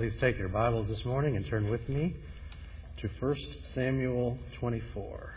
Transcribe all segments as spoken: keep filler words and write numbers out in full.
Please take your Bibles this morning and turn with me to First Samuel twenty-four.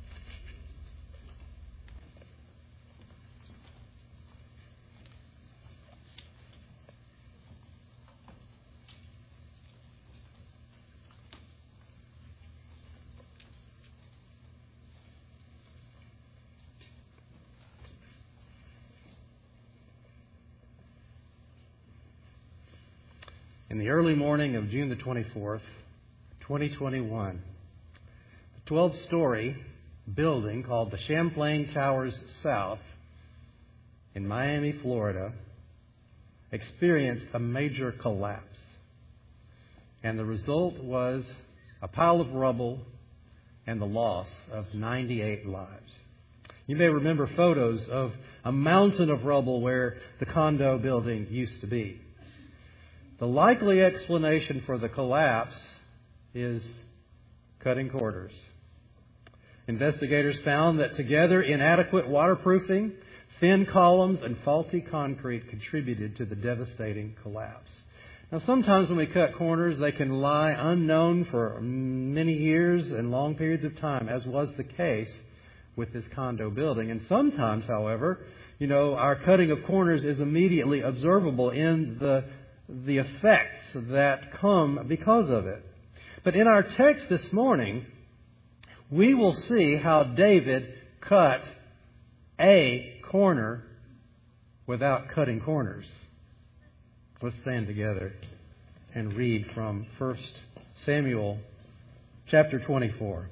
In the early morning of June the twenty-fourth, twenty twenty-one, the twelve-story building called the Champlain Towers South in Miami, Florida, experienced a major collapse. And the result was a pile of rubble and the loss of ninety-eight lives. You may remember photos of a mountain of rubble where the condo building used to be. The likely explanation for the collapse is cutting corners. Investigators found that together inadequate waterproofing, thin columns, and faulty concrete contributed to the devastating collapse. Now, sometimes when we cut corners, they can lie unknown for many years and long periods of time, as was the case with this condo building. And sometimes, however, you know, our cutting of corners is immediately observable in the the effects that come because of it. But in our text this morning, we will see how David cut a corner without cutting corners. Let's stand together and read from First Samuel chapter twenty-four.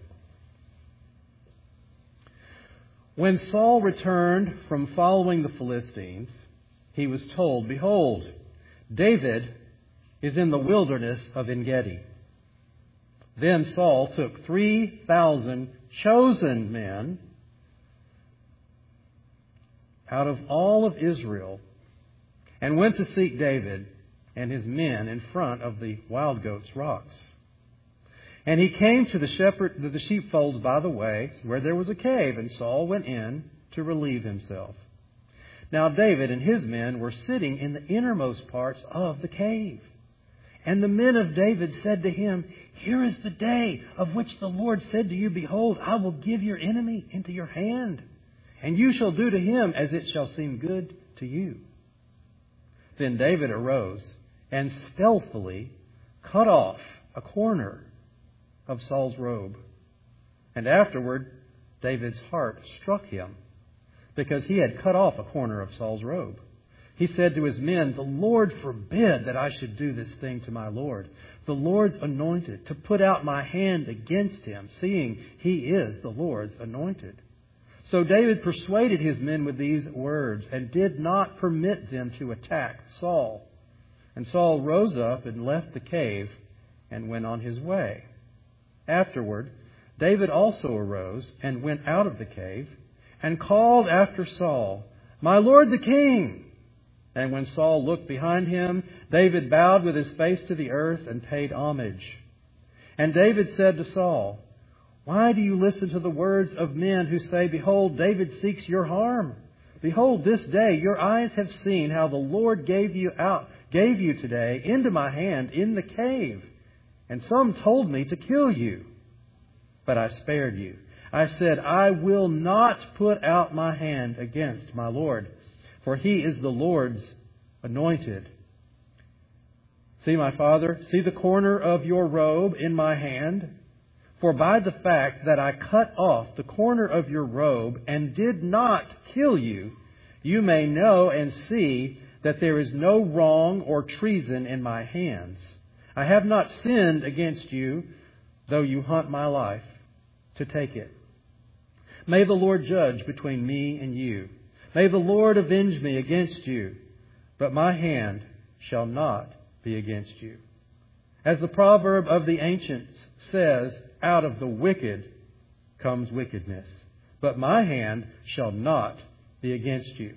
When Saul returned from following the Philistines, he was told, "Behold, David is in the wilderness of En-Gedi." Then Saul took three thousand chosen men out of all of Israel and went to seek David and his men in front of the Wild Goats Rocks. And he came to the shepherd, to the sheepfolds by the way, where there was a cave, and Saul went in to relieve himself. Now David and his men were sitting in the innermost parts of the cave. And the men of David said to him, "Here is the day of which the Lord said to you, Behold, I will give your enemy into your hand, and you shall do to him as it shall seem good to you." Then David arose and stealthily cut off a corner of Saul's robe. And afterward, David's heart struck him, because he had cut off a corner of Saul's robe. He said to his men, "The Lord forbid that I should do this thing to my Lord, the Lord's anointed, to put out my hand against him, seeing he is the Lord's anointed." So David persuaded his men with these words and did not permit them to attack Saul. And Saul rose up and left the cave and went on his way. Afterward, David also arose and went out of the cave and called after Saul, "My lord the king!" And when Saul looked behind him, David bowed with his face to the earth and paid homage. And David said to Saul, "Why do you listen to the words of men who say, Behold, David seeks your harm? Behold, this day your eyes have seen how the Lord gave you out, gave you today into my hand in the cave. And some told me to kill you, but I spared you. I said, I will not put out my hand against my Lord, for he is the Lord's anointed. See, my father, see the corner of your robe in my hand? For by the fact that I cut off the corner of your robe and did not kill you, you may know and see that there is no wrong or treason in my hands. I have not sinned against you, though you hunt my life to take it. May the Lord judge between me and you. May the Lord avenge me against you, but my hand shall not be against you. As the proverb of the ancients says, out of the wicked comes wickedness, but my hand shall not be against you.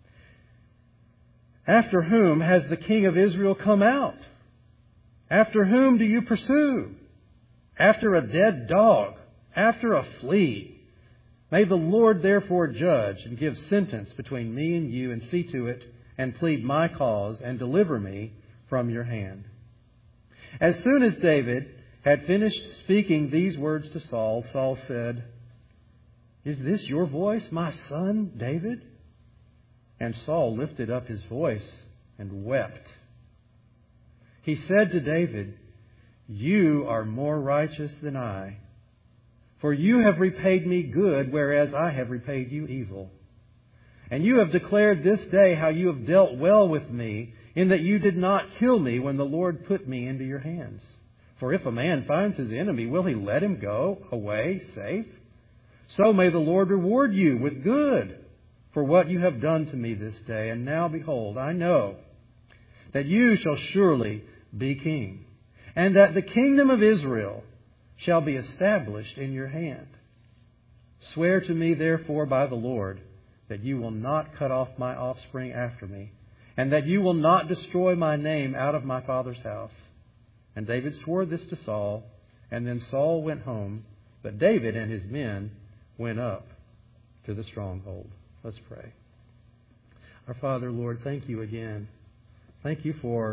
After whom has the king of Israel come out? After whom do you pursue? After a dead dog, after a flea. May the Lord therefore judge and give sentence between me and you, and see to it and plead my cause and deliver me from your hand." As soon as David had finished speaking these words to Saul, Saul said, "Is this your voice, my son David?" And Saul lifted up his voice and wept. He said to David, "You are more righteous than I, for you have repaid me good, whereas I have repaid you evil. And you have declared this day how you have dealt well with me, in that you did not kill me when the Lord put me into your hands. For if a man finds his enemy, will he let him go away safe? So may the Lord reward you with good for what you have done to me this day. And now, behold, I know that you shall surely be king, and that the kingdom of Israel shall be established in your hand. Swear to me, therefore, by the Lord, that you will not cut off my offspring after me, and that you will not destroy my name out of my father's house." And David swore this to Saul, and then Saul went home, but David and his men went up to the stronghold. Let's pray. Our Father, Lord, thank you again. Thank you for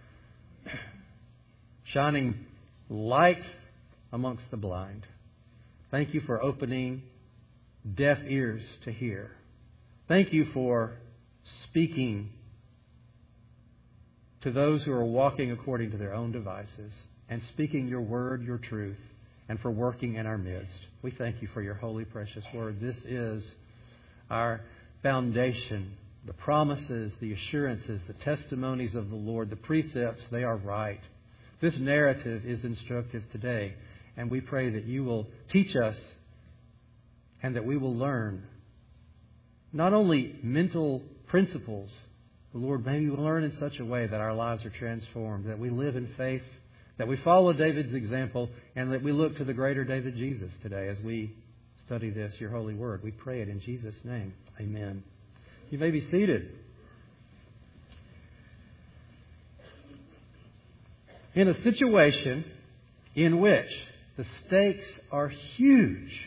shining light amongst the blind. Thank you for opening deaf ears to hear. Thank you for speaking to those who are walking according to their own devices and speaking your word, your truth, and for working in our midst. We thank you for your holy, precious word. This is our foundation. The promises, the assurances, the testimonies of the Lord, the precepts, they are right. This narrative is instructive today, and we pray that you will teach us and that we will learn not only mental principles, but Lord, maybe we'll learn in such a way that our lives are transformed, that we live in faith, that we follow David's example, and that we look to the greater David Jesus today as we study this, your holy word. We pray it in Jesus' name. Amen. You may be seated. In a situation in which the stakes are huge,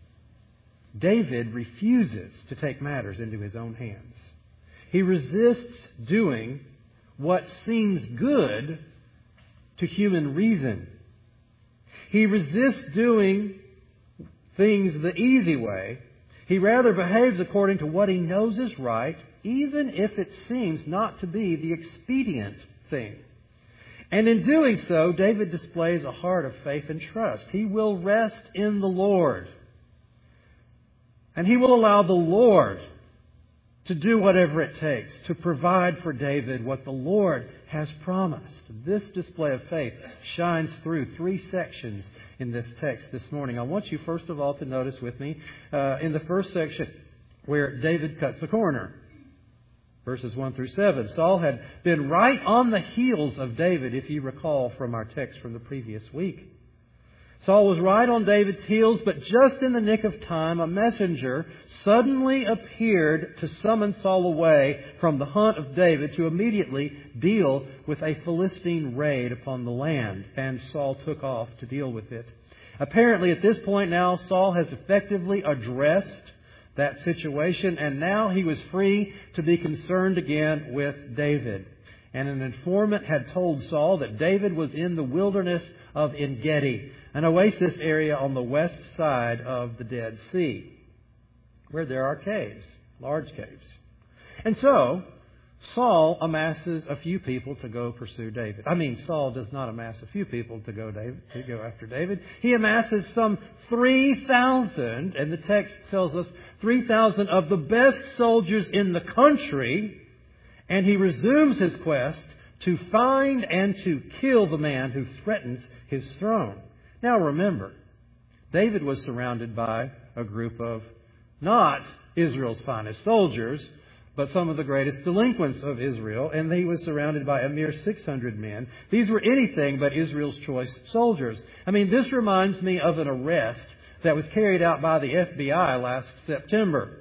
David refuses to take matters into his own hands. He resists doing what seems good to human reason. He resists doing things the easy way. He rather behaves according to what he knows is right, even if it seems not to be the expedient thing. And in doing so, David displays a heart of faith and trust. He will rest in the Lord. And he will allow the Lord to do whatever it takes to provide for David what the Lord has promised. This display of faith shines through three sections in this text this morning. I want you first of all to notice with me uh, in the first section where David cuts a corner. Verses one through seven. Saul had been right on the heels of David, if you recall from our text from the previous week. Saul was right on David's heels, but just in the nick of time, a messenger suddenly appeared to summon Saul away from the hunt of David to immediately deal with a Philistine raid upon the land. And Saul took off to deal with it. Apparently, at this point now, Saul has effectively addressed that situation, and now he was free to be concerned again with David. And an informant had told Saul that David was in the wilderness of En-Gedi, an oasis area on the west side of the Dead Sea, where there are caves, large caves. And so, Saul amasses a few people to go pursue David. I mean, Saul does not amass a few people to go David, to go after David. He amasses some three thousand, and the text tells us three thousand of the best soldiers in the country, and he resumes his quest to find and to kill the man who threatens his throne. Now remember, David was surrounded by a group of not Israel's finest soldiers, but some of the greatest delinquents of Israel, and he was surrounded by a mere six hundred men. These were anything but Israel's choice soldiers. I mean, this reminds me of an arrest that was carried out by the F B I last September.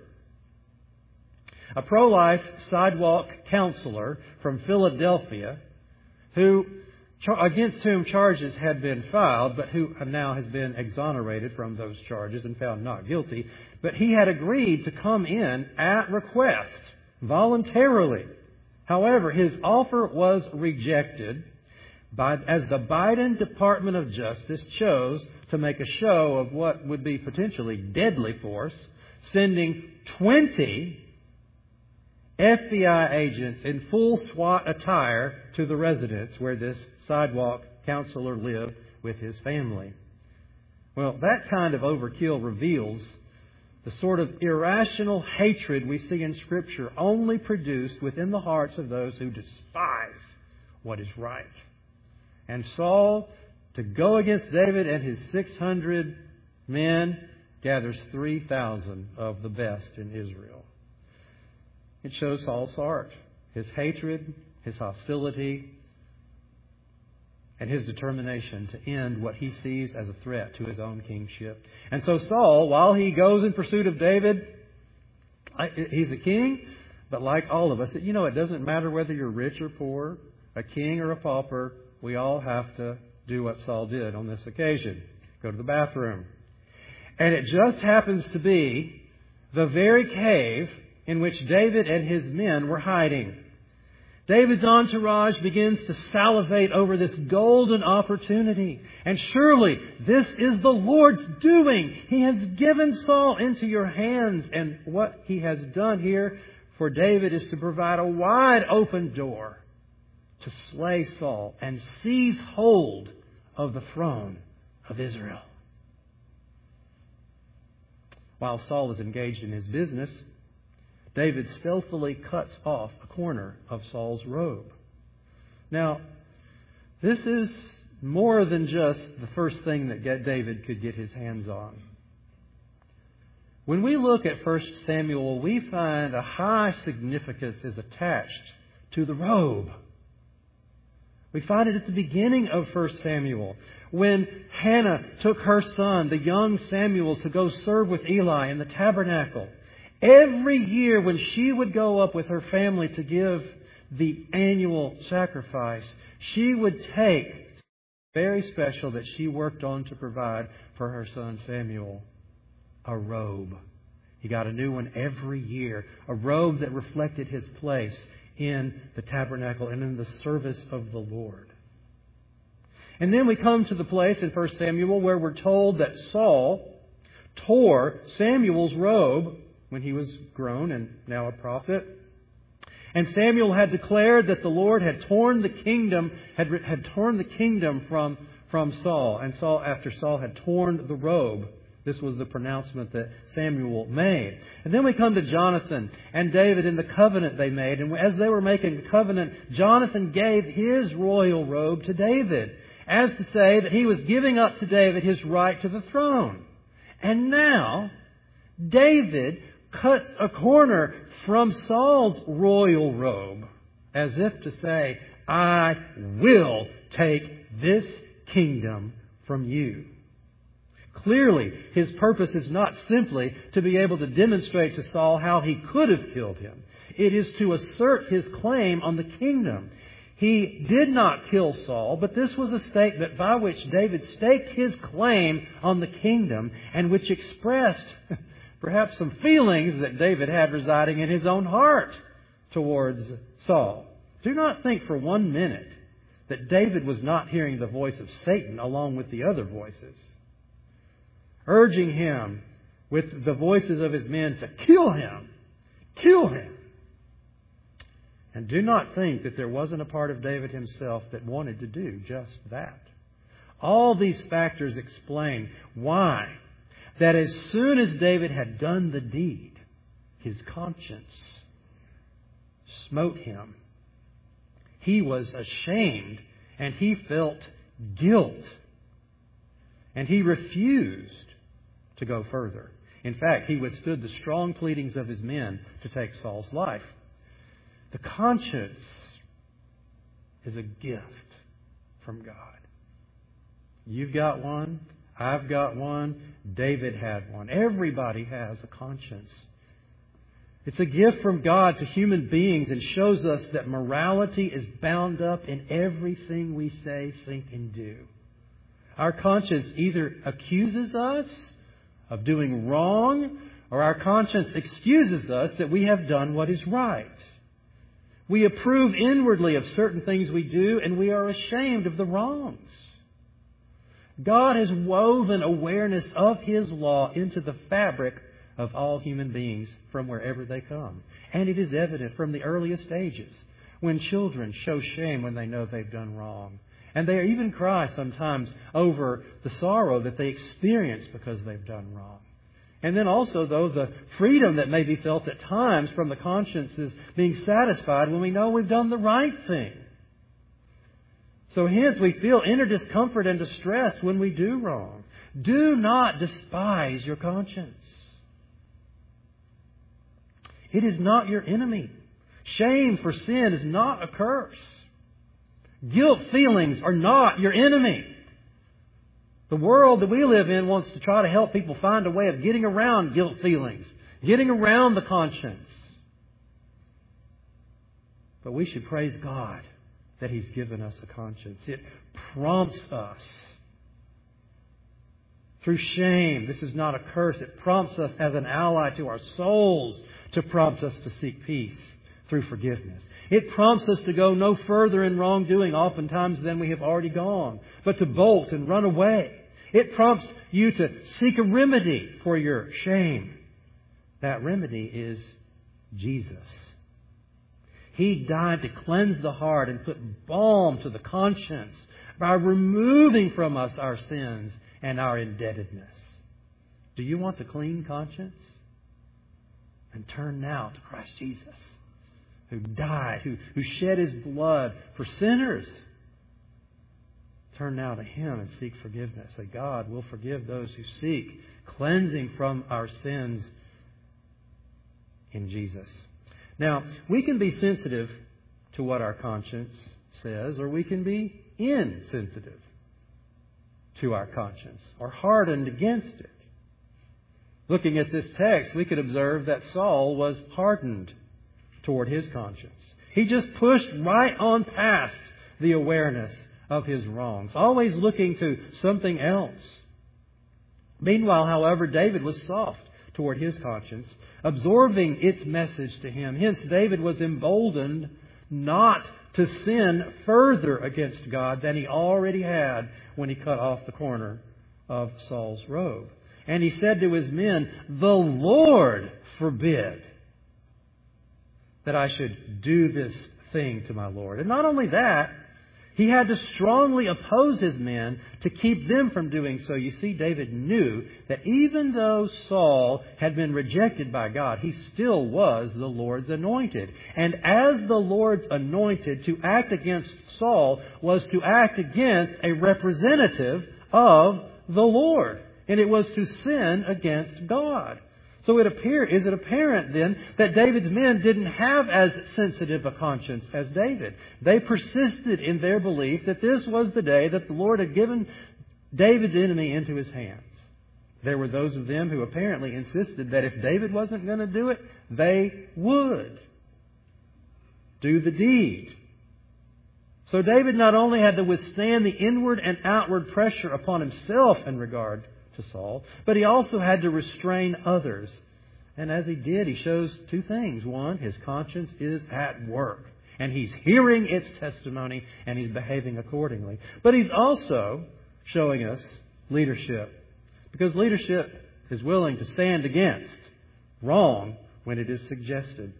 A pro-life sidewalk counselor from Philadelphia, who against whom charges had been filed, but who now has been exonerated from those charges and found not guilty. But he had agreed to come in at request, voluntarily. However, his offer was rejected by, as the Biden Department of Justice chose to make a show of what would be potentially deadly force, sending twenty F B I agents in full SWAT attire to the residence where this sidewalk counselor lived with his family. Well, that kind of overkill reveals the sort of irrational hatred we see in Scripture only produced within the hearts of those who despise what is right. And Saul, to go against David and his six hundred men, gathers three thousand of the best in Israel. It shows Saul's heart, his hatred, his hostility, and his determination to end what he sees as a threat to his own kingship. And so Saul, while he goes in pursuit of David, he's a king, but like all of us, you know, it doesn't matter whether you're rich or poor, a king or a pauper, we all have to do what Saul did on this occasion. Go to the bathroom. And it just happens to be the very cave in which David and his men were hiding. David's entourage begins to salivate over this golden opportunity. And surely this is the Lord's doing. He has given Saul into your hands. And what He has done here for David is to provide a wide open door to slay Saul and seize hold of the throne of Israel. While Saul is engaged in his business, David stealthily cuts off a corner of Saul's robe. Now, this is more than just the first thing that David could get his hands on. When we look at First Samuel, we find a high significance is attached to the robe. We find it at the beginning of First Samuel, when Hannah took her son, the young Samuel, to go serve with Eli in the tabernacle. Every year when she would go up with her family to give the annual sacrifice, she would take very special that she worked on to provide for her son Samuel, a robe. He got a new one every year, a robe that reflected his place in the tabernacle and in the service of the Lord. And then we come to the place in First Samuel where we're told that Saul tore Samuel's robe when he was grown and now a prophet. And Samuel had declared that the Lord had torn the kingdom, had, had torn the kingdom from, from Saul. And Saul, after Saul had torn the robe, this was the pronouncement that Samuel made. And then we come to Jonathan and David in the covenant they made. And as they were making the covenant, Jonathan gave his royal robe to David, as to say that he was giving up to David his right to the throne. And now, David cuts a corner from Saul's royal robe, as if to say, I will take this kingdom from you. Clearly, his purpose is not simply to be able to demonstrate to Saul how he could have killed him. It is to assert his claim on the kingdom. He did not kill Saul, but this was a statement by which David staked his claim on the kingdom and which expressed perhaps some feelings that David had residing in his own heart towards Saul. Do not think for one minute that David was not hearing the voice of Satan along with the other voices, urging him with the voices of his men to kill him, kill him. And do not think that there wasn't a part of David himself that wanted to do just that. All these factors explain why that as soon as David had done the deed, his conscience smote him. He was ashamed and he felt guilt. And he refused to go further. In fact, he withstood the strong pleadings of his men to take Saul's life. The conscience is a gift from God. You've got one. I've got one. David had one. Everybody has a conscience. It's a gift from God to human beings and shows us that morality is bound up in everything we say, think, and do. Our conscience either accuses us of doing wrong, or our conscience excuses us that we have done what is right. We approve inwardly of certain things we do, and we are ashamed of the wrongs. God has woven awareness of His law into the fabric of all human beings from wherever they come. And it is evident from the earliest ages when children show shame when they know they've done wrong. And they even cry sometimes over the sorrow that they experience because they've done wrong. And then also, though, the freedom that may be felt at times from the conscience is being satisfied when we know we've done the right thing. So hence we feel inner discomfort and distress when we do wrong. Do not despise your conscience. It is not your enemy. Shame for sin is not a curse. Guilt feelings are not your enemy. The world that we live in wants to try to help people find a way of getting around guilt feelings, getting around the conscience. But we should praise God that He's given us a conscience. It prompts us through shame. This is not a curse. It prompts us as an ally to our souls to prompt us to seek peace through forgiveness. It prompts us to go no further in wrongdoing oftentimes than we have already gone, but to bolt and run away. It prompts you to seek a remedy for your shame. That remedy is Jesus. He died to cleanse the heart and put balm to the conscience by removing from us our sins and our indebtedness. Do you want a clean conscience? And turn now to Christ Jesus, who died, who, who shed His blood for sinners. Turn now to Him and seek forgiveness. Say, God will forgive those who seek cleansing from our sins in Jesus. Now, we can be sensitive to what our conscience says, or we can be insensitive to our conscience, or hardened against it. Looking at this text, we could observe that Saul was hardened toward his conscience. He just pushed right on past the awareness of his wrongs, always looking to something else. Meanwhile, however, David was soft toward his conscience, absorbing its message to him. Hence, David was emboldened not to sin further against God than he already had when he cut off the corner of Saul's robe. And he said to his men, "The Lord forbid that I should do this thing to my Lord." And not only that, he had to strongly oppose his men to keep them from doing so. You see, David knew that even though Saul had been rejected by God, he still was the Lord's anointed. And as the Lord's anointed, to act against Saul was to act against a representative of the Lord. And it was to sin against God. So it appear, is it apparent then that David's men didn't have as sensitive a conscience as David? They persisted in their belief that this was the day that the Lord had given David's enemy into his hands. There were those of them who apparently insisted that if David wasn't going to do it, they would do the deed. So David not only had to withstand the inward and outward pressure upon himself in regard to Saul, but he also had to restrain others. And as he did, he shows two things. One, his conscience is at work, and he's hearing its testimony, and he's behaving accordingly. But he's also showing us leadership, because leadership is willing to stand against wrong when it is suggested.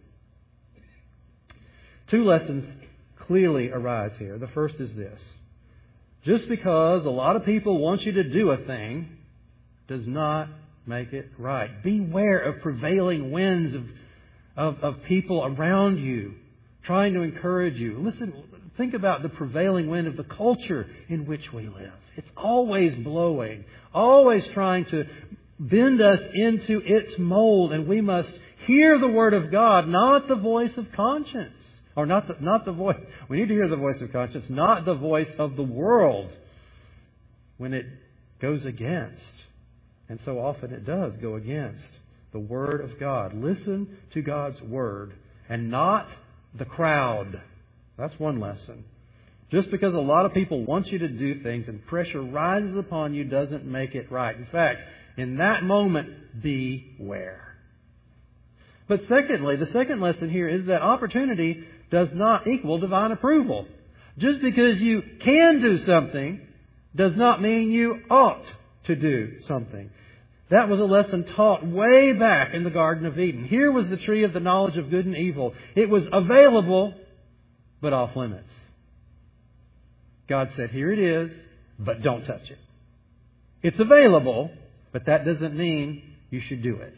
Two lessons clearly arise here. The first is this: just because a lot of people want you to do a thing does not make it right. Beware of prevailing winds of, of, of people around you trying to encourage you. Listen, think about the prevailing wind of the culture in which we live. It's always blowing, always trying to bend us into its mold, and we must hear the Word of God, not the voice of conscience. Or not the, not the voice. We need to hear the voice of conscience, not the voice of the world when it goes against. And so often it does go against the Word of God. Listen to God's Word and not the crowd. That's one lesson. Just because a lot of people want you to do things and pressure rises upon you doesn't make it right. In fact, in that moment, beware. But secondly, the second lesson here is that opportunity does not equal divine approval. Just because you can do something does not mean you ought to do something. That was a lesson taught way back in the Garden of Eden. Here was the tree of the knowledge of good and evil. It was available, but off limits. God said, here it is, but don't touch it. It's available, but that doesn't mean you should do it.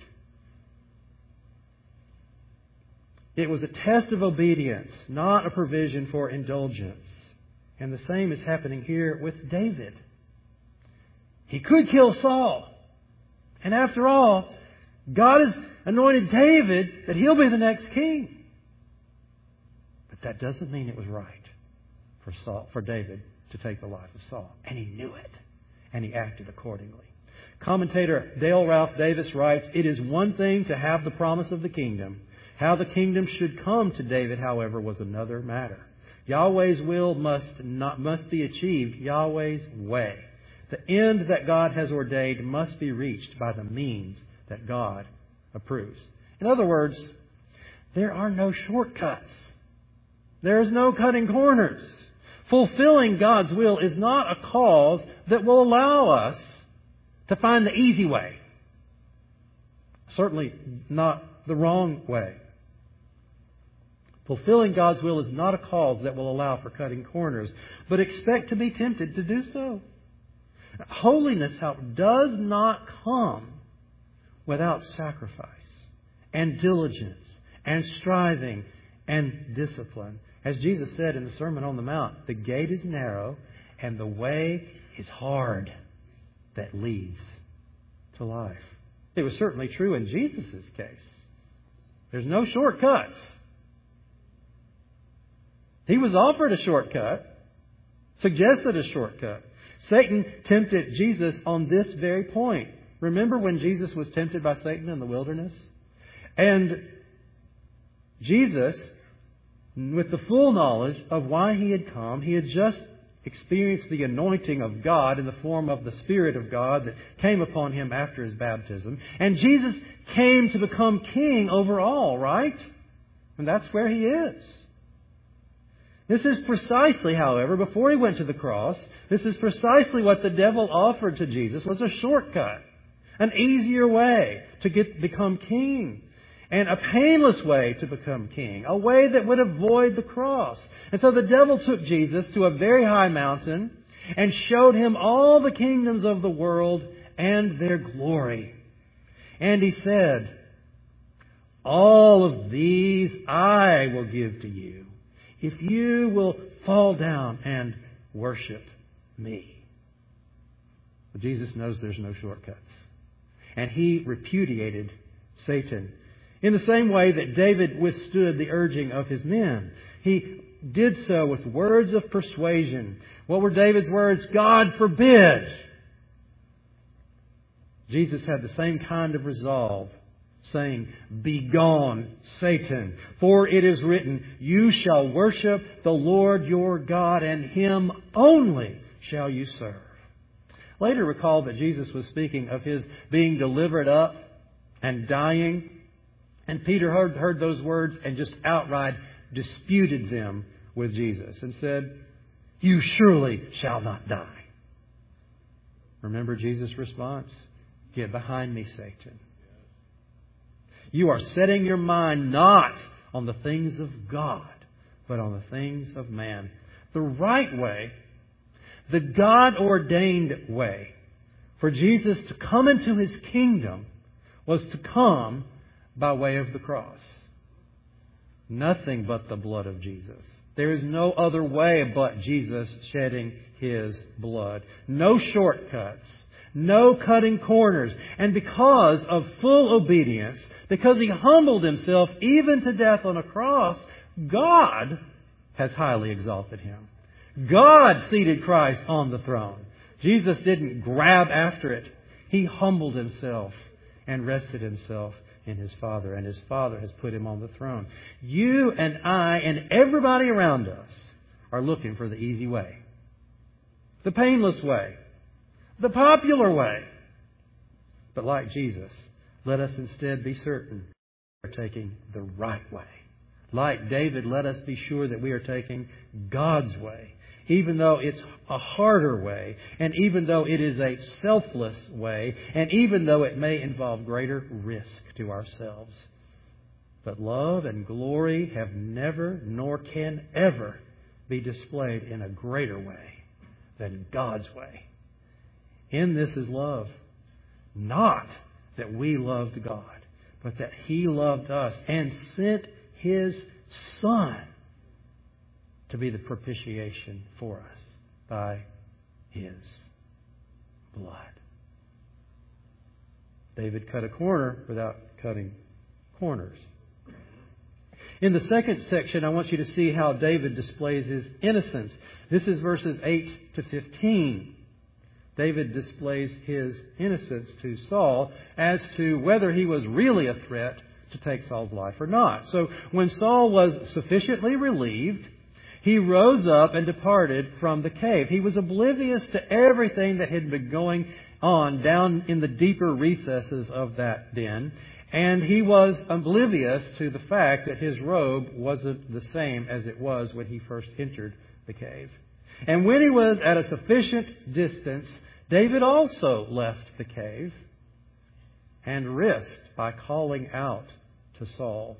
It was a test of obedience, not a provision for indulgence. And the same is happening here with David. He could kill Saul. And after all, God has anointed David that he'll be the next king. But that doesn't mean it was right for Saul, for David to take the life of Saul. And he knew it. And he acted accordingly. Commentator Dale Ralph Davis writes, it is one thing to have the promise of the kingdom. How the kingdom should come to David, however, was another matter. Yahweh's will must not must be achieved Yahweh's way. The end that God has ordained must be reached by the means that God approves. In other words, there are no shortcuts. There is no cutting corners. Fulfilling God's will is not a cause that will allow us to find the easy way. Certainly not the wrong way. Fulfilling God's will is not a cause that will allow for cutting corners, but expect to be tempted to do so. Holiness, however, does not come without sacrifice and diligence and striving and discipline. As Jesus said in the Sermon on the Mount, the gate is narrow and the way is hard that leads to life. It was certainly true in Jesus' case. There's no shortcuts. He was offered a shortcut, suggested a shortcut. Satan tempted Jesus on this very point. Remember when Jesus was tempted by Satan in the wilderness? And Jesus, with the full knowledge of why He had come, He had just experienced the anointing of God in the form of the Spirit of God that came upon Him after His baptism. And Jesus came to become king over all, right? And that's where He is. This is precisely, however, before He went to the cross, this is precisely what the devil offered to Jesus, was a shortcut, an easier way to get become king, and a painless way to become king, a way that would avoid the cross. And so the devil took Jesus to a very high mountain and showed Him all the kingdoms of the world and their glory. And He said, all of these I will give to you, if you will fall down and worship me. But Jesus knows there's no shortcuts. And He repudiated Satan in the same way that David withstood the urging of his men. He did so with words of persuasion. What were David's words? God forbid! Jesus had the same kind of resolve, saying, begone, Satan, for it is written, you shall worship the Lord your God, and Him only shall you serve. Later recall that Jesus was speaking of His being delivered up and dying. And Peter heard, heard those words and just outright disputed them with Jesus and said, you surely shall not die. Remember Jesus' response? Get behind me, Satan. You are setting your mind not on the things of God, but on the things of man. The right way, the God-ordained way for Jesus to come into His kingdom was to come by way of the cross. Nothing but the blood of Jesus. There is no other way but Jesus shedding His blood. No shortcuts. No cutting corners. And because of full obedience, because He humbled Himself even to death on a cross, God has highly exalted Him. God seated Christ on the throne. Jesus didn't grab after it. He humbled Himself and rested Himself in His Father. And His Father has put Him on the throne. You and I and everybody around us are looking for the easy way. The painless way. The popular way. But like Jesus, let us instead be certain are taking the right way. Like David, let us be sure that we are taking God's way, even though it's a harder way, and even though it is a selfless way, and even though it may involve greater risk to ourselves. But love and glory have never, nor can ever, be displayed in a greater way than God's way. In this is love. Not that we loved God, but that He loved us and sent His Son to be the propitiation for us by His blood. David cut a corner without cutting corners. In the second section, I want you to see how David displays his innocence. This is verses eight to fifteen. David displays his innocence to Saul as to whether he was really a threat to take Saul's life or not. So when Saul was sufficiently relieved, he rose up and departed from the cave. He was oblivious to everything that had been going on down in the deeper recesses of that den. And he was oblivious to the fact that his robe wasn't the same as it was when he first entered the cave. And when he was at a sufficient distance, David also left the cave and risked by calling out to Saul.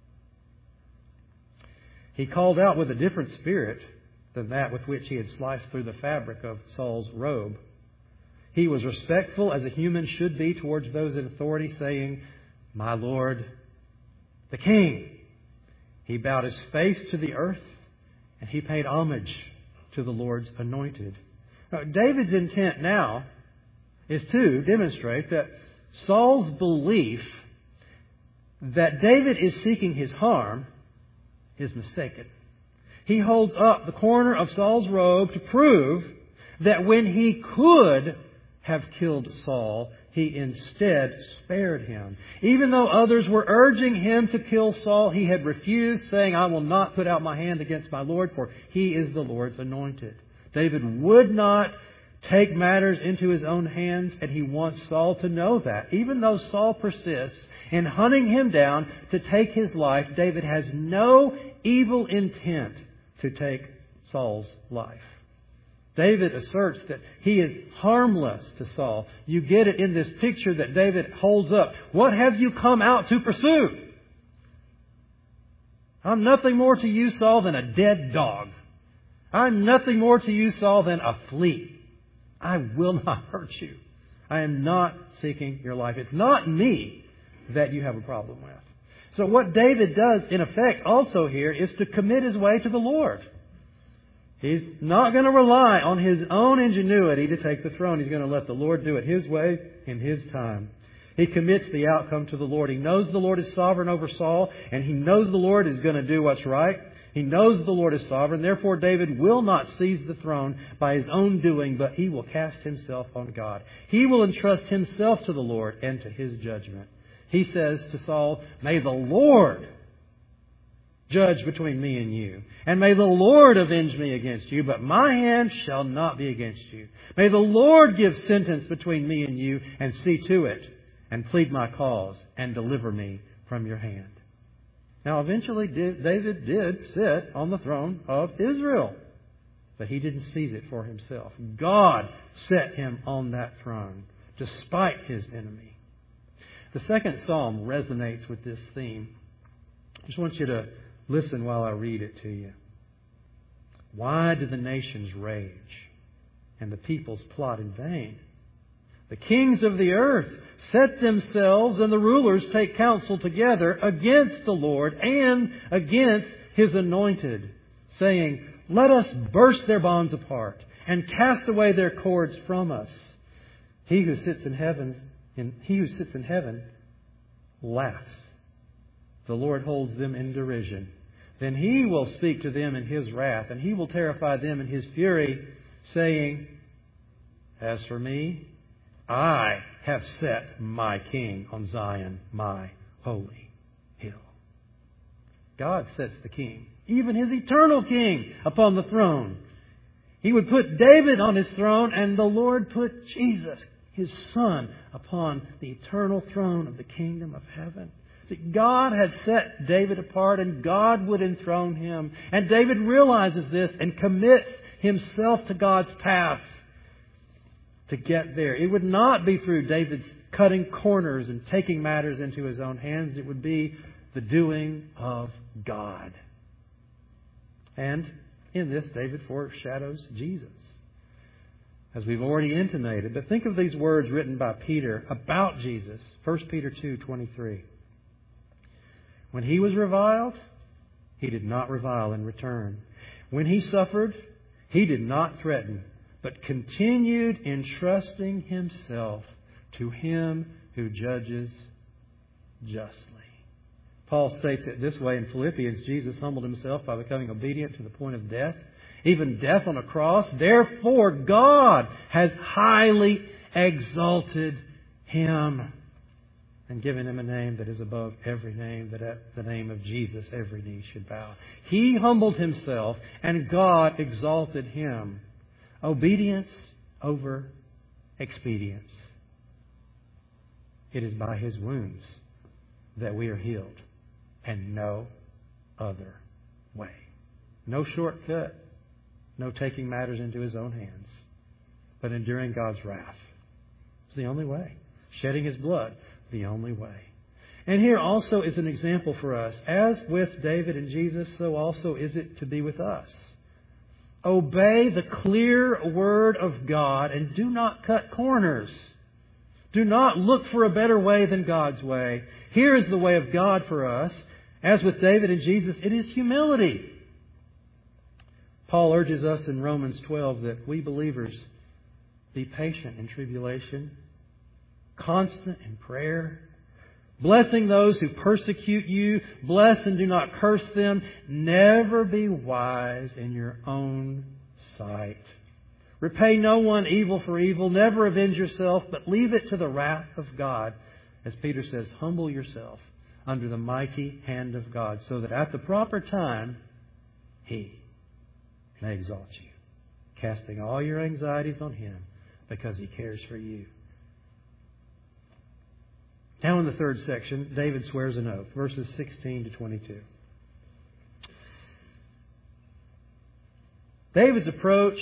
He called out with a different spirit than that with which he had sliced through the fabric of Saul's robe. He was respectful as a human should be towards those in authority, saying, "My Lord, the King." He bowed his face to the earth and he paid homage to the Lord's anointed. Now, David's intent now is to demonstrate that Saul's belief that David is seeking his harm is mistaken. He holds up the corner of Saul's robe to prove that when he could have killed Saul, he instead spared him. Even though others were urging him to kill Saul, he had refused, saying, "I will not put out my hand against my Lord, for he is the Lord's anointed." David would not take matters into his own hands, and he wants Saul to know that. Even though Saul persists in hunting him down to take his life, David has no evil intent to take Saul's life. David asserts that he is harmless to Saul. You get it in this picture that David holds up. What have you come out to pursue? I'm nothing more to you, Saul, than a dead dog. I'm nothing more to you, Saul, than a flea. I will not hurt you. I am not seeking your life. It's not me that you have a problem with. So what David does, in effect, also here, is to commit his way to the Lord. He's not going to rely on his own ingenuity to take the throne. He's going to let the Lord do it His way in His time. He commits the outcome to the Lord. He knows the Lord is sovereign over Saul, and he knows the Lord is going to do what's right. He knows the Lord is sovereign. Therefore, David will not seize the throne by his own doing, but he will cast himself on God. He will entrust himself to the Lord and to His judgment. He says to Saul, "May the Lord judge between me and you. And may the Lord avenge me against you, but my hand shall not be against you. May the Lord give sentence between me and you, and see to it, and plead my cause, and deliver me from your hand." Now, eventually, David did sit on the throne of Israel, but he didn't seize it for himself. God set him on that throne, despite his enemy. The second psalm resonates with this theme. I just want you to listen while I read it to you. "Why do the nations rage and the peoples plot in vain? The kings of the earth set themselves, and the rulers take counsel together against the Lord and against His anointed, saying, 'Let us burst their bonds apart and cast away their cords from us.' He who sits in heaven, and he who sits in heaven laughs. The Lord holds them in derision. Then He will speak to them in His wrath, and He will terrify them in His fury, saying, 'As for me, I have set my King on Zion, my holy hill.'" God sets the King, even His eternal King, upon the throne. He would put David on His throne, and the Lord put Jesus, His Son upon the eternal throne of the kingdom of heaven. See, God had set David apart and God would enthrone him. And David realizes this and commits himself to God's path to get there. It would not be through David's cutting corners and taking matters into his own hands. It would be the doing of God. And in this, David foreshadows Jesus, as we've already intimated. But think of these words written by Peter about Jesus. First Peter two twenty-three. When he was reviled, he did not revile in return. When he suffered, he did not threaten, but continued entrusting himself to Him who judges justly. Paul states it this way in Philippians: Jesus humbled Himself by becoming obedient to the point of death, even death on a cross. Therefore, God has highly exalted Him and given Him a name that is above every name, that at the name of Jesus every knee should bow. He humbled Himself and God exalted Him. Obedience over expedience. It is by His wounds that we are healed, and no other way. No shortcut. No taking matters into His own hands, but enduring God's wrath. It's the only way. Shedding His blood, the only way. And here also is an example for us. As with David and Jesus, so also is it to be with us. Obey the clear Word of God and do not cut corners. Do not look for a better way than God's way. Here is the way of God for us. As with David and Jesus, it is humility. Paul urges us in Romans twelve that we believers be patient in tribulation, constant in prayer, blessing those who persecute you, bless and do not curse them. Never be wise in your own sight. Repay no one evil for evil. Never avenge yourself, but leave it to the wrath of God. As Peter says, humble yourself under the mighty hand of God, so that at the proper time He may exalt you, casting all your anxieties on Him because He cares for you. Now in the third section, David swears an oath, verses sixteen to twenty-two. David's approach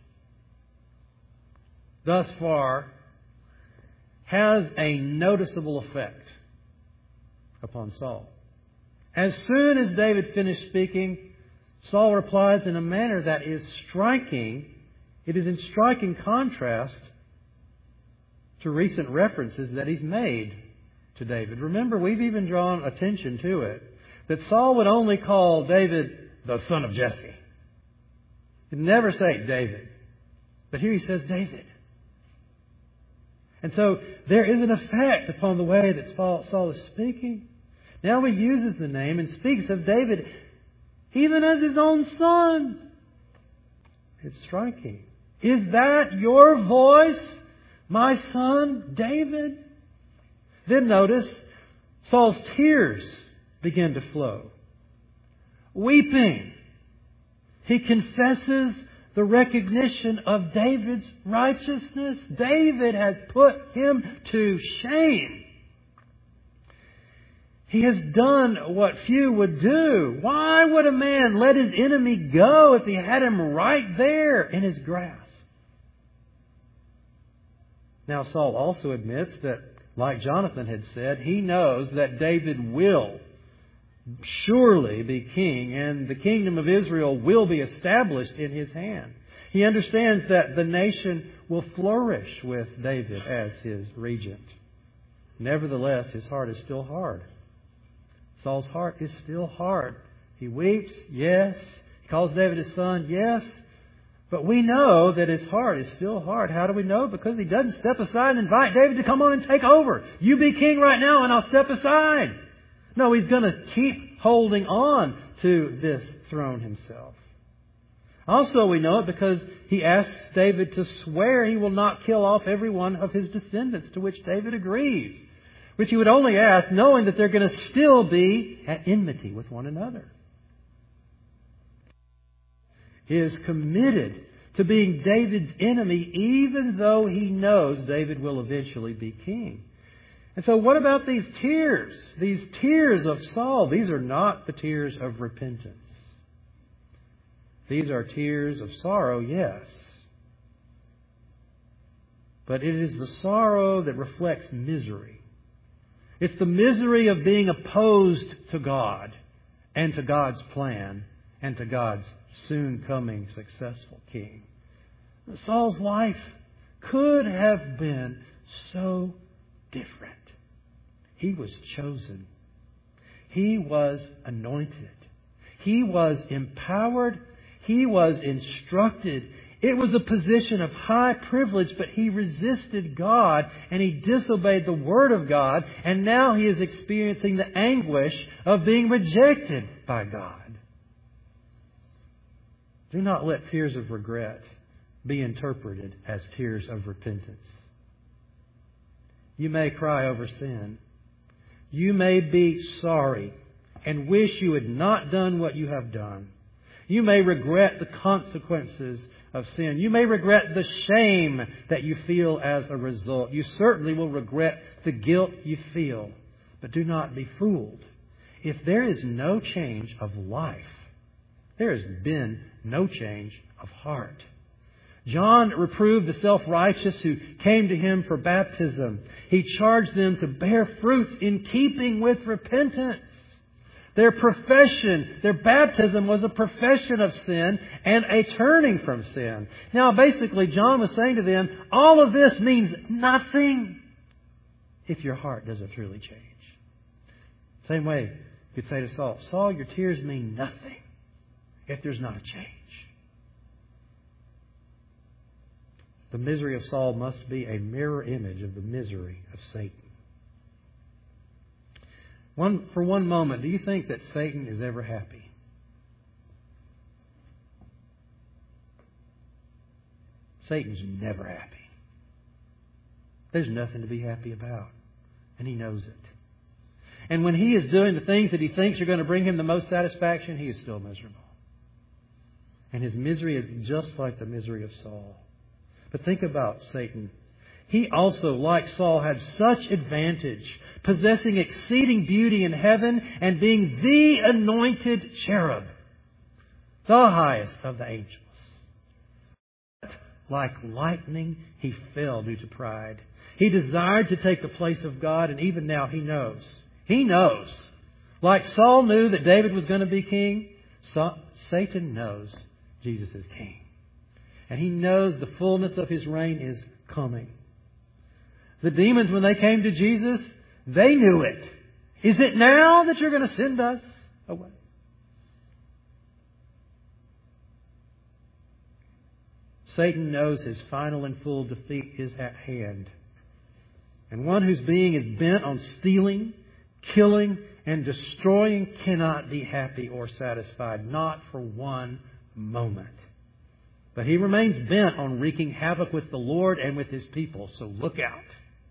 thus far has a noticeable effect upon Saul. As soon as David finished speaking, Saul replies in a manner that is striking. It is in striking contrast to recent references that he's made to David. Remember, we've even drawn attention to it, that Saul would only call David the son of Jesse. He'd never say David. But here he says David. And so there is an effect upon the way that Saul is speaking. Now he uses the name and speaks of David even as his own son. It's striking. Is that your voice, my son David? Then notice Saul's tears begin to flow. Weeping, he confesses the recognition of David's righteousness. David has put him to shame. He has done what few would do. Why would a man let his enemy go if he had him right there in his grasp? Now Saul also admits that, like Jonathan had said, he knows that David will surely be king and the kingdom of Israel will be established in his hand. He understands that the nation will flourish with David as his regent. Nevertheless, his heart is still hard. Saul's heart is still hard. He weeps, yes. He calls David his son, yes. But we know that his heart is still hard. How do we know? Because he doesn't step aside and invite David to come on and take over. You be king right now and I'll step aside. No, he's going to keep holding on to this throne himself. Also, we know it because he asks David to swear he will not kill off every one of his descendants, to which David agrees. Which he would only ask knowing that they're going to still be at enmity with one another. He is committed to being David's enemy, even though he knows David will eventually be king. And so what about these tears? These tears of Saul, these are not the tears of repentance. These are tears of sorrow, yes. But it is the sorrow that reflects misery. It's the misery of being opposed to God and to God's plan and to God's soon coming successful king. Saul's life could have been so different. He was chosen. He was anointed. He was empowered. He was instructed. It was a position of high privilege, but he resisted God and he disobeyed the Word of God, and now he is experiencing the anguish of being rejected by God. Do not let tears of regret be interpreted as tears of repentance. You may cry over sin. You may be sorry and wish you had not done what you have done. You may regret the consequences of sin. You may regret the shame that you feel as a result. You certainly will regret the guilt you feel. But do not be fooled. If there is no change of life, there has been no change of heart. John reproved the self-righteous who came to him for baptism. He charged them to bear fruits in keeping with repentance. Their profession, their baptism was a profession of sin and a turning from sin. Now, basically, John was saying to them, all of this means nothing if your heart doesn't truly change. Same way, you could say to Saul, Saul, your tears mean nothing if there's not a change. The misery of Saul must be a mirror image of the misery of Satan. One, for one moment, do you think that Satan is ever happy? Satan's never happy. There's nothing to be happy about. And he knows it. And when he is doing the things that he thinks are going to bring him the most satisfaction, he is still miserable. And his misery is just like the misery of Saul. But think about Satan. He also, like Saul, had such advantage, possessing exceeding beauty in heaven and being the anointed cherub, the highest of the angels. But like lightning, he fell due to pride. He desired to take the place of God, and even now he knows. He knows. Like Saul knew that David was going to be king, so Satan knows Jesus is king. And he knows the fullness of his reign is coming. The demons, when they came to Jesus, they knew it. Is it now that you're going to send us away? Satan knows his final and full defeat is at hand. And one whose being is bent on stealing, killing, and destroying cannot be happy or satisfied, not for one moment. But he remains bent on wreaking havoc with the Lord and with His people. So look out.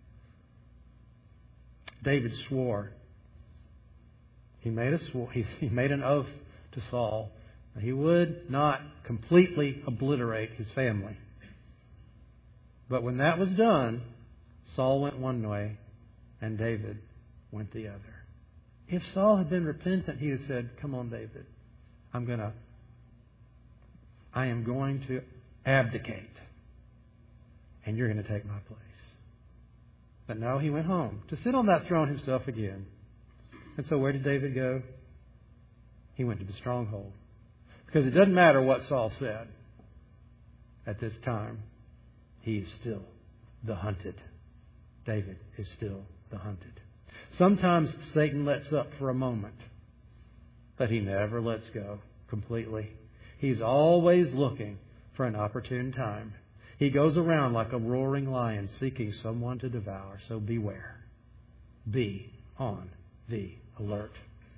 David swore. He made a swore, he, he made an oath to Saul that he would not completely obliterate his family. But when that was done, Saul went one way and David went the other. If Saul had been repentant, he had said, "Come on, David, I'm going to I am going to abdicate, and you're going to take my place." But no, he went home to sit on that throne himself again. And so where did David go? He went to the stronghold. Because it doesn't matter what Saul said at this time. He is still the hunted. David is still the hunted. Sometimes Satan lets up for a moment, but he never lets go completely. He's always looking for an opportune time. He goes around like a roaring lion seeking someone to devour. So beware. Be on the alert.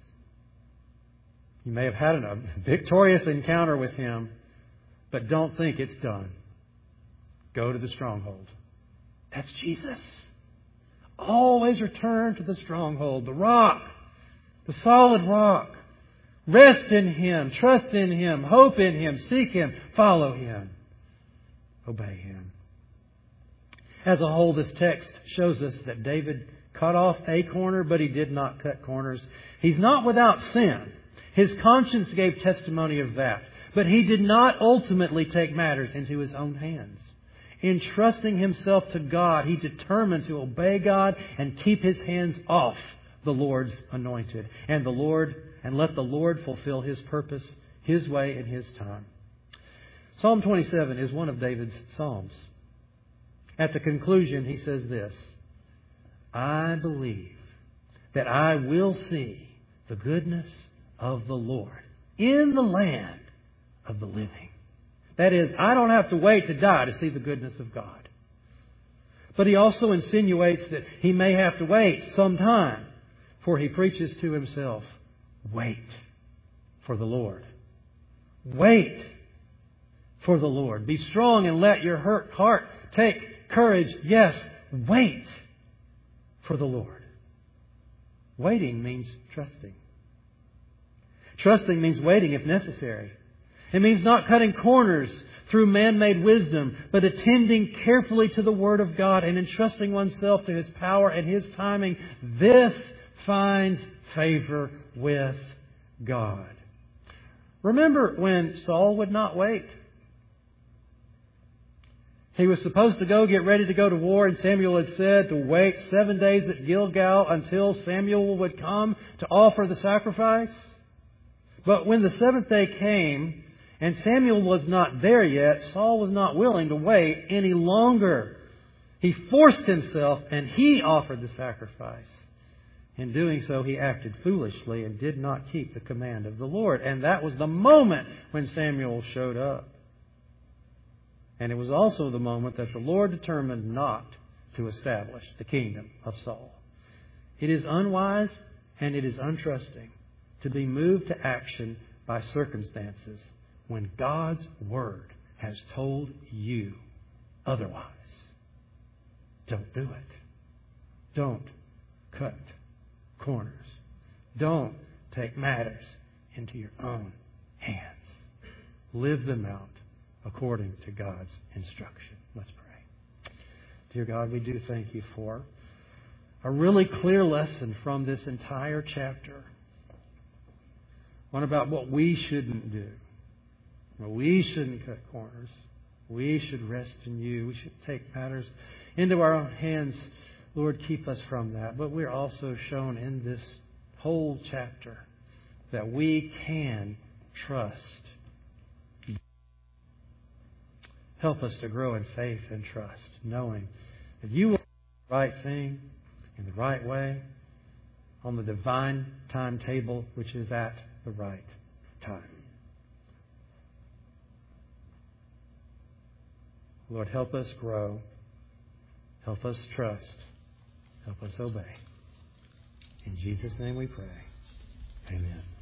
You may have had a victorious encounter with him, but don't think it's done. Go to the stronghold. That's Jesus. Always return to the stronghold, the rock, the solid rock. Rest in Him, trust in Him, hope in Him, seek Him, follow Him. obey Him. As a whole, this text shows us that David cut off a corner, but he did not cut corners. He's not without sin. His conscience gave testimony of that. But he did not ultimately take matters into his own hands. Entrusting himself to God, he determined to obey God and keep his hands off the Lord's anointed. And the Lord, and let the Lord fulfill His purpose, His way, and His time. Psalm twenty-seven is one of David's psalms. At the conclusion, he says this: I believe that I will see the goodness of the Lord in the land of the living. That is, I don't have to wait to die to see the goodness of God. But he also insinuates that he may have to wait some time, for he preaches to himself, wait for the Lord. Wait for the Lord. Be strong and let your hurt heart take courage. Yes, wait for the Lord. Waiting means trusting. Trusting means waiting if necessary. It means not cutting corners through man-made wisdom, but attending carefully to the Word of God and entrusting oneself to His power and His timing. This finds favor with God. Remember when Saul would not wait? He was supposed to go get ready to go to war, and Samuel had said to wait seven days at Gilgal until Samuel would come to offer the sacrifice. But when the seventh day came and Samuel was not there yet, Saul was not willing to wait any longer. He forced himself and he offered the sacrifice. In doing so, he acted foolishly and did not keep the command of the Lord. And that was the moment when Samuel showed up. And it was also the moment that the Lord determined not to establish the kingdom of Saul. It is unwise and it is untrusting to be moved to action by circumstances when God's Word has told you otherwise. Don't do it. Don't cut corners. Don't take matters into your own hands. Live them out according to God's instruction. Let's pray. Dear God, we do thank You for a really clear lesson from this entire chapter. One about what we shouldn't do. Well, we shouldn't cut corners. We should rest in You. We should take matters into our own hands. Lord, keep us from that. But we're also shown in this whole chapter that we can trust. Help us to grow in faith and trust, knowing that You will do the right thing in the right way on the divine timetable, which is at the right time. Lord, help us grow. Help us trust. Help us obey. In Jesus' name we pray. Amen.